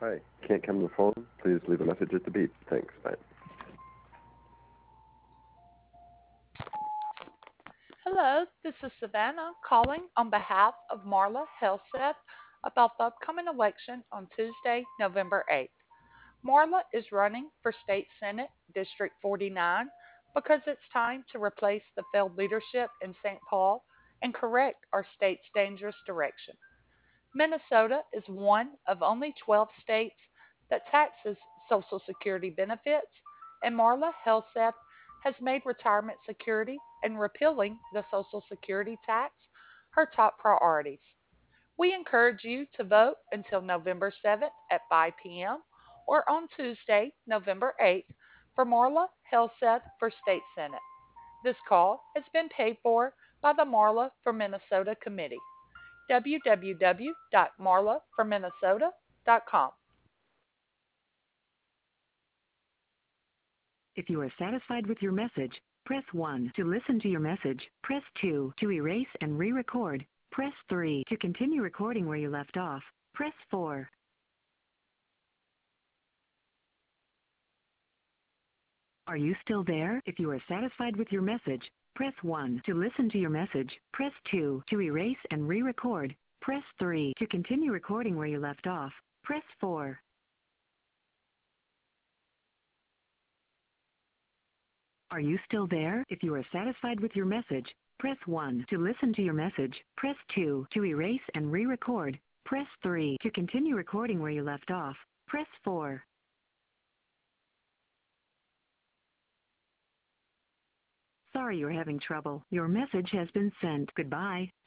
Hi, can't come to the phone. Please leave a message at the beep. Thanks. Bye. Hello, this is Savannah calling on behalf of Marla Helseth about the upcoming election on Tuesday, November 8th. Marla is running for State Senate District 49 because it's time to replace the failed leadership in St. Paul and correct our state's dangerous direction. Minnesota is one of only 12 states that taxes Social Security benefits, and Marla Helseth has made retirement security and repealing the Social Security tax her top priorities. We encourage you to vote until November 7th at 5 p.m. or on Tuesday, November 8th for Marla Helseth for State Senate. This call has been paid for by the Marla for Minnesota Committee. www.marlaforminnesota.com. If you are satisfied with your message, press 1 to listen to your message. Press 2 to erase and re-record. Press 3 to continue recording where you left off. Press 4. Are you still there? If you are satisfied with your message, press 1 to listen to your message. Press 2 to erase and re-record. Press 3 to continue recording where you left off. Press 4. Are you still there? If you are satisfied with your message, press 1 to listen to your message. Press 2 to erase and re-record. Press 3 to continue recording where you left off. Press 4. Sorry you're having trouble. Your message has been sent. Goodbye.